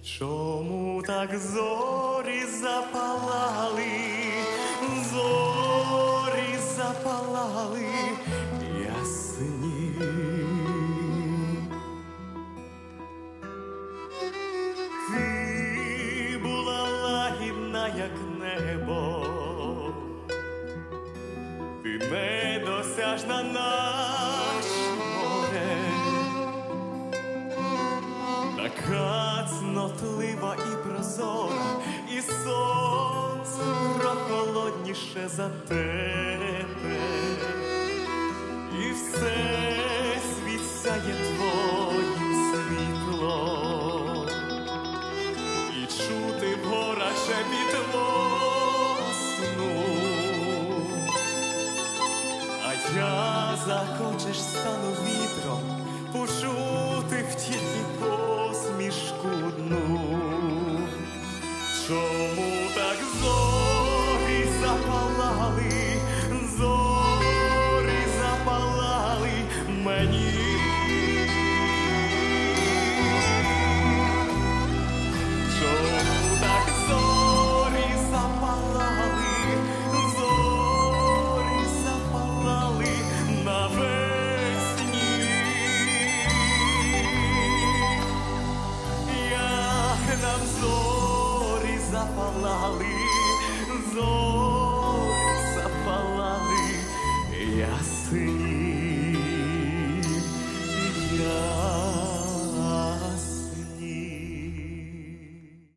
Чому так зорі запалали, зорі запалали ясні? Ти була лагідна, як небо, ти недосяжна, наше море, така цнотлива і прозора, і сонце прохолодніше за тебе, і все світ сяє твоїм світлом, і чути в горах шепіт весну. А я захочеш стану вітром, почути в тільки посмішку дну. Чому так зорі запалали, зорі запалали мені? Чому так зорі запалали, зорі запалали навесні? Як нам зорі запалали, зорі запалали ясні.